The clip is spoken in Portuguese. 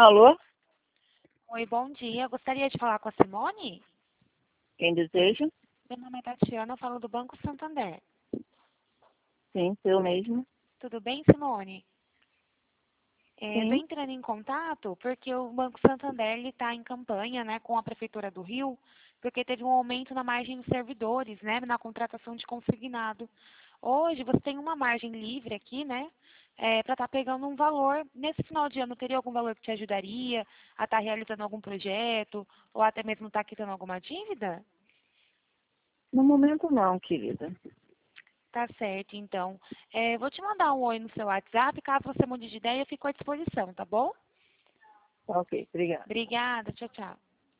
Alô? Oi, bom dia. Eu gostaria de falar com a Simone? Quem deseja? Meu nome é Tatiana, eu falo do Banco Santander. Sim, eu mesmo. Tudo bem, Simone? Estou Sim. entrando em contato porque o Banco Santander está em campanha, né, com a Prefeitura do Rio, porque teve um aumento na margem dos servidores, né, na contratação de consignado. Hoje você tem uma margem livre aqui, né, para estar pegando um valor. Nesse final de ano, teria algum valor que te ajudaria a estar realizando algum projeto ou até mesmo estar quitando alguma dívida? No momento não, querida. Tá certo, então. Vou te mandar um oi no seu WhatsApp. Caso você mude de ideia, eu fico à disposição, tá bom? Ok, obrigada. Obrigada, tchau, tchau.